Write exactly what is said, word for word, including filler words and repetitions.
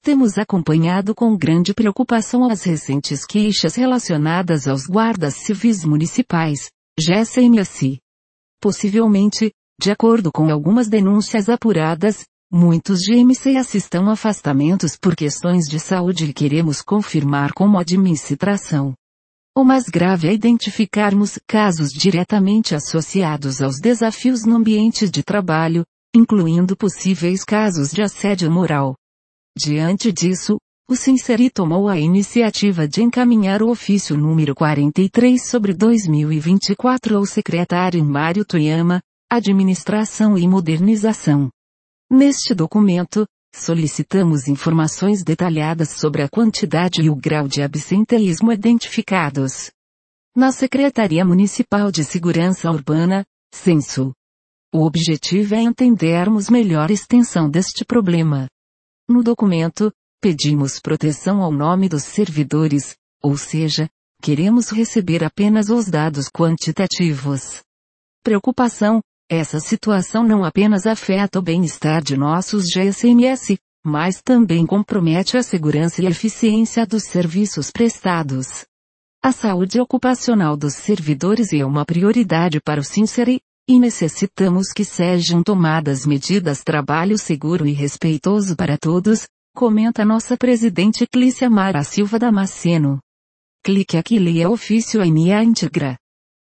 Temos acompanhado com grande preocupação as recentes queixas relacionadas aos guardas civis municipais, G S M S. Possivelmente, de acordo com algumas denúncias apuradas, muitos G M C S estão afastamentos por questões de saúde e queremos confirmar como administração. O mais grave é identificarmos casos diretamente associados aos desafios no ambiente de trabalho, incluindo possíveis casos de assédio moral. Diante disso, o Sinceri tomou a iniciativa de encaminhar o ofício número quarenta e três sobre dois mil e vinte e quatro ao secretário Mário Toyama, Administração e Modernização. Neste documento, solicitamos informações detalhadas sobre a quantidade e o grau de absenteísmo identificados na Secretaria Municipal de Segurança Urbana, Censo. O objetivo é entendermos melhor a extensão deste problema. No documento, pedimos proteção ao nome dos servidores, ou seja, queremos receber apenas os dados quantitativos. Preocupação: essa situação não apenas afeta o bem-estar de nossos G S M S, mas também compromete a segurança e eficiência dos serviços prestados. A saúde ocupacional dos servidores é uma prioridade para o Sinceri, e necessitamos que sejam tomadas medidas trabalho seguro e respeitoso para todos, comenta nossa presidente Clícia Mara Silva Damasceno. Clique aqui e leia ofício em minha íntegra.